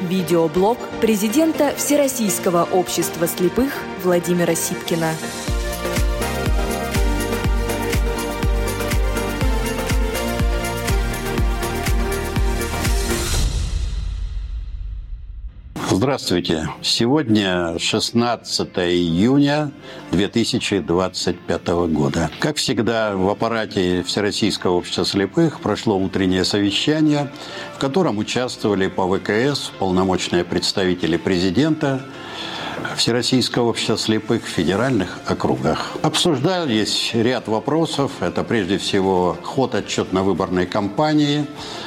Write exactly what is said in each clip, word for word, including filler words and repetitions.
Видеоблог президента Всероссийского общества слепых Владимира Сипкина. Здравствуйте! Сегодня шестнадцатое июня две тысячи двадцать пятого года. Как всегда, в аппарате Всероссийского общества слепых прошло утреннее совещание, в котором участвовали по вэ ка эс полномочные представители президента Всероссийского общества слепых в федеральных округах. Обсуждались ряд вопросов. Это прежде всего ход отчетно-выборной кампании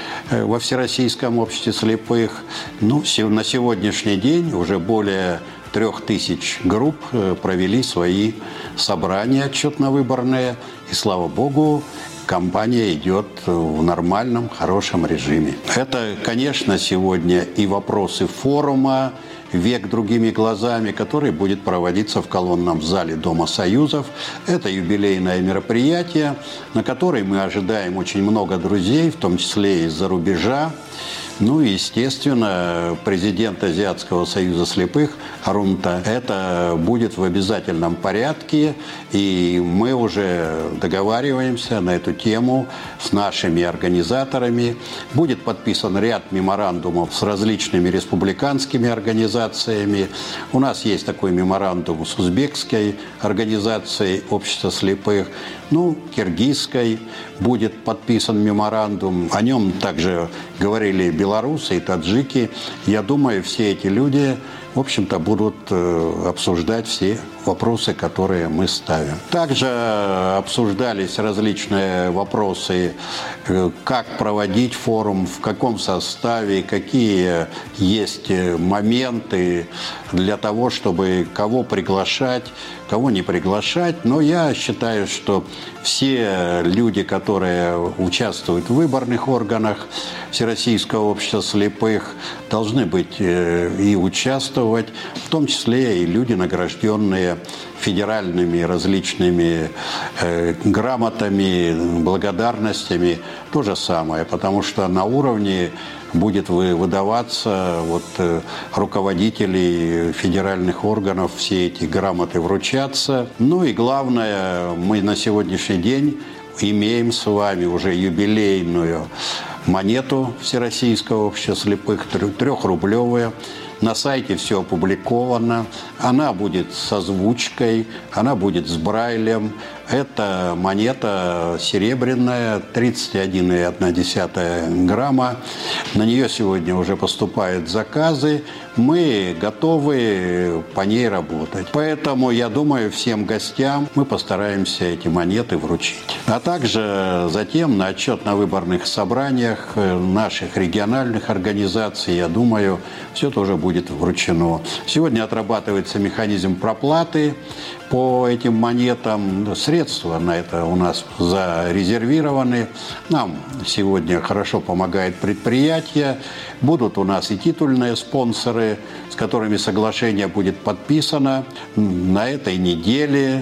во Всероссийском обществе слепых. Ну, на сегодняшний день уже более трех тысяч групп провели свои собрания отчетно-выборные. И, слава богу, кампания идет в нормальном, хорошем режиме. Это, конечно, сегодня и вопросы форума «Век другими глазами», который будет проводиться в колонном зале Дома Союзов. Это юбилейное мероприятие, на которое мы ожидаем очень много друзей, в том числе и из-за рубежа. Ну и, естественно, президент Азиатского союза слепых Арунта. Это будет в обязательном порядке, и мы уже договариваемся на эту тему с нашими организаторами. Будет подписан ряд меморандумов с различными республиканскими организациями. У нас есть такой меморандум с узбекской организацией общества слепых. Ну, киргизской будет подписан меморандум. О нем также говорили белорусы и таджики. Я думаю, все эти люди, в общем-то, будут обсуждать все вопросы, которые мы ставим. Также обсуждались различные вопросы, как проводить форум, в каком составе, какие есть моменты для того, чтобы кого приглашать, кого не приглашать. Но я считаю, что все люди, которые участвуют в выборных органах Всероссийского общества слепых, должны быть и участвовать, в том числе и люди, награжденные федеральными различными э, грамотами, благодарностями. То же самое, потому что на уровне будет выдаваться вот, э, руководителей федеральных органов, все эти грамоты вручаться. Ну и главное, мы на сегодняшний день имеем с вами уже юбилейную монету Всероссийского общества слепых, трехрублевая. На сайте все опубликовано. Она будет с озвучкой, она будет с брайлем. Это монета серебряная, тридцать один и одна десятая грамма. На нее сегодня уже поступают заказы. Мы готовы по ней работать. Поэтому, я думаю, всем гостям мы постараемся эти монеты вручить. А также затем на отчетно-выборных собраниях наших региональных организаций, я думаю, все тоже будет вручено. Сегодня отрабатывается механизм проплаты по этим монетам. Средства на это у нас зарезервированы. Нам сегодня хорошо помогает предприятие. Будут у нас и титульные спонсоры, с которыми соглашение будет подписано на этой неделе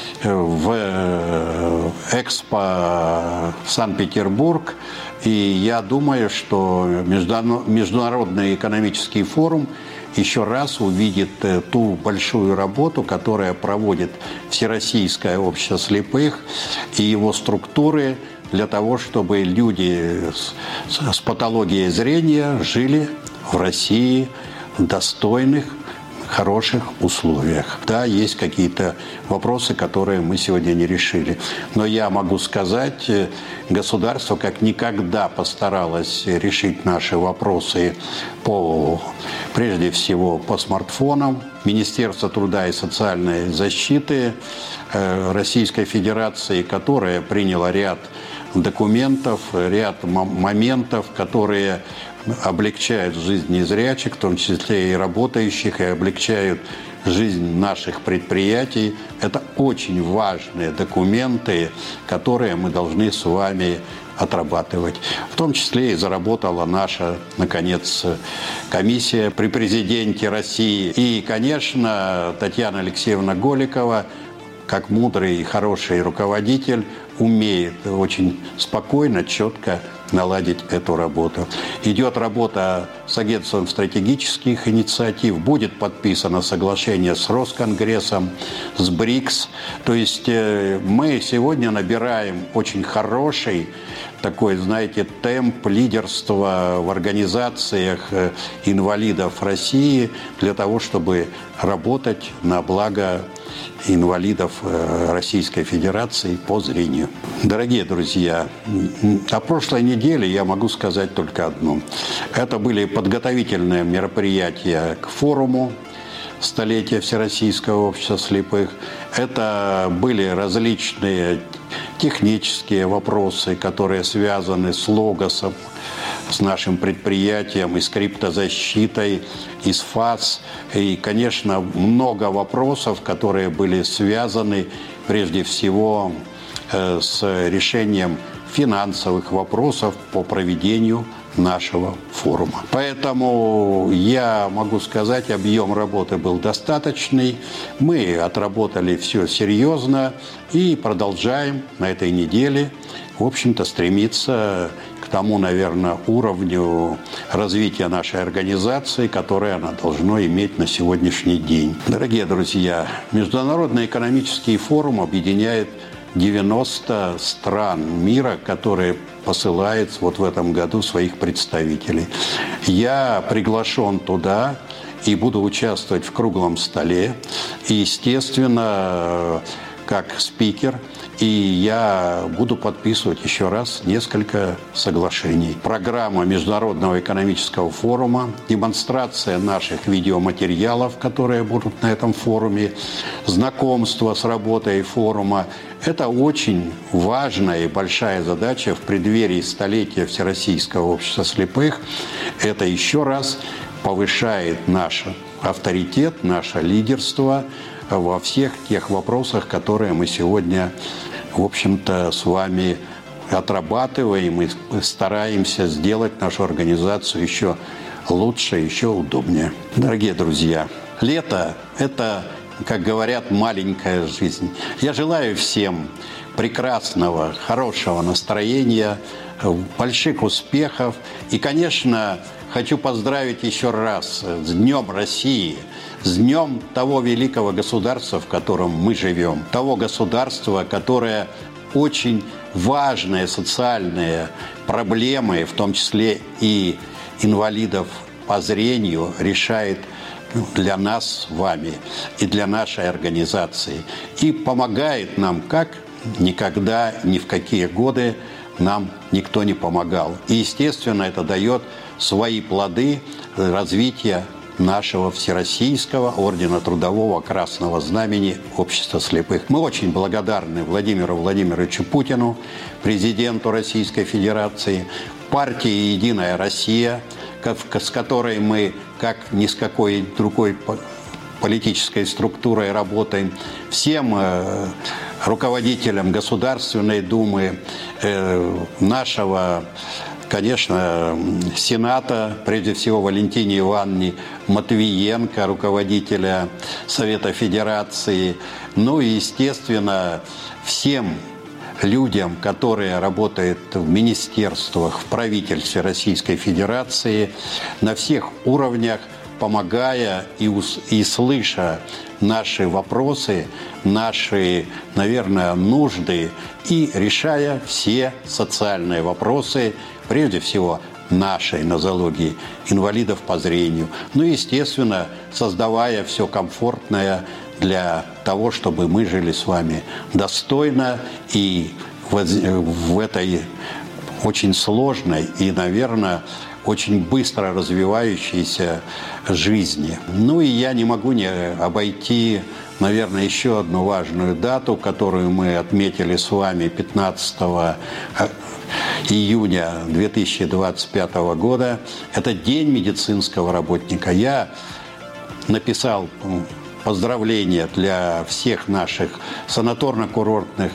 в Экспо Санкт-Петербург. И я думаю, что Международный экономический форум еще раз увидит ту большую работу, которая проводит Всероссийское общество слепых и его структуры для того, чтобы люди с, с патологией зрения жили в России в достойных, хороших условиях. Да, есть какие-то вопросы, которые мы сегодня не решили. Но я могу сказать, государство как никогда постаралось решить наши вопросы по, прежде всего, по смартфонам. Министерство труда и социальной защиты Российской Федерации, которое приняло ряд документов, ряд моментов, которые облегчают жизнь незрячих, в том числе и работающих, и облегчают жизнь наших предприятий. Это очень важные документы, которые мы должны с вами отрабатывать. В том числе и заработала наша, наконец, комиссия при президенте России. И, конечно, Татьяна Алексеевна Голикова, как мудрый и хороший руководитель, умеет очень спокойно, четко наладить эту работу. Идет работа с агентством стратегических инициатив, будет подписано соглашение с Росконгрессом, с БРИКС. То есть мы сегодня набираем очень хороший такой, знаете, темп лидерства в организациях инвалидов России для того, чтобы работать на благо инвалидов Российской Федерации по зрению. Дорогие друзья, о прошлой неделе я могу сказать только одно. Это были подготовительные мероприятия к форуму столетия Всероссийского общества слепых. Это были различные технические вопросы, которые связаны с логосом, с нашим предприятием, и с криптозащитой, и с ФАС. И, конечно, много вопросов, которые были связаны прежде всего с решением финансовых вопросов по проведению нашего форума. Поэтому я могу сказать, объем работы был достаточный. Мы отработали все серьезно и продолжаем на этой неделе, в общем-то, стремиться к тому, наверное, уровню развития нашей организации, которое она должна иметь на сегодняшний день. Дорогие друзья, Международный экономический форум объединяет девяносто стран мира, которые посылают вот в этом году своих представителей. Я приглашен туда и буду участвовать в круглом столе. И, естественно, как спикер, и я буду подписывать еще раз несколько соглашений. Программа Международного экономического форума, демонстрация наших видеоматериалов, которые будут на этом форуме, знакомство с работой форума. Это очень важная и большая задача в преддверии столетия Всероссийского общества слепых. Это еще раз повышает наш авторитет, наше лидерство во всех тех вопросах, которые мы сегодня, в общем-то, с вами отрабатываем и стараемся сделать нашу организацию еще лучше, еще удобнее. Дорогие друзья, лето – это, как говорят, маленькая жизнь. Я желаю всем прекрасного, хорошего настроения, больших успехов. И, конечно, хочу поздравить еще раз с Днем России, с днем того великого государства, в котором мы живем. Того государства, которое очень важные социальные проблемы, в том числе и инвалидов по зрению, решает для нас с вами и для нашей организации. И помогает нам, как никогда, ни в какие годы нам никто не помогал. И, естественно, это дает свои плоды развития нашего Всероссийского ордена Трудового Красного Знамени Общества слепых. Мы очень благодарны Владимиру Владимировичу Путину, президенту Российской Федерации, партии «Единая Россия», с которой мы, как ни с какой другой политической структурой работаем, всем руководителям Государственной Думы, нашего, конечно, Сената, прежде всего Валентине Ивановне Матвиенко, руководителя Совета Федерации, ну и, естественно, всем людям, которые работают в министерствах, в правительстве Российской Федерации, на всех уровнях, помогая и, и слыша наши вопросы, наши, наверное, нужды и решая все социальные вопросы, прежде всего нашей нозологии, инвалидов по зрению. Ну и, естественно, создавая все комфортное для того, чтобы мы жили с вами достойно и в, в этой очень сложной и, наверное, очень быстро развивающейся жизни. Ну и я не могу не обойти, наверное, еще одну важную дату, которую мы отметили с вами пятнадцатого июня две тысячи двадцать пятого года. Это День медицинского работника. Я написал поздравления для всех наших санаторно-курортных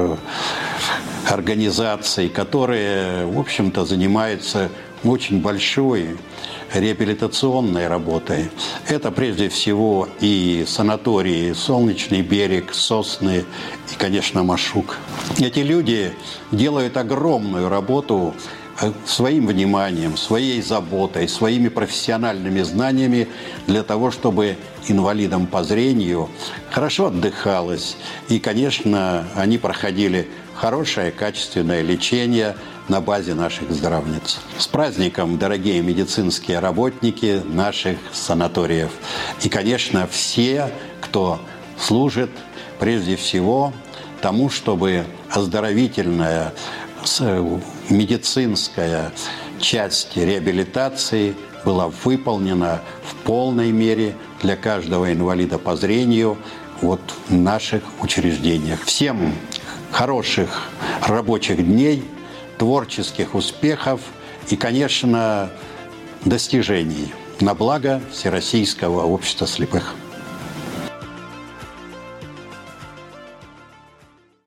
организаций, которые, в общем-то, занимаются очень большой реабилитационной работой. Это прежде всего и санатории «Солнечный берег», «Сосны» и, конечно, «Машук». Эти люди делают огромную работу своим вниманием, своей заботой, своими профессиональными знаниями для того, чтобы инвалидам по зрению хорошо отдыхалось. И, конечно, они проходили хорошее, качественное лечение на базе наших здравниц. С праздником, дорогие медицинские работники наших санаториев. И, конечно, все, кто служит прежде всего тому, чтобы оздоровительная медицинская часть реабилитации была выполнена в полной мере для каждого инвалида по зрению вот в наших учреждениях. Всем хороших рабочих дней, творческих успехов и, конечно, достижений на благо Всероссийского общества слепых.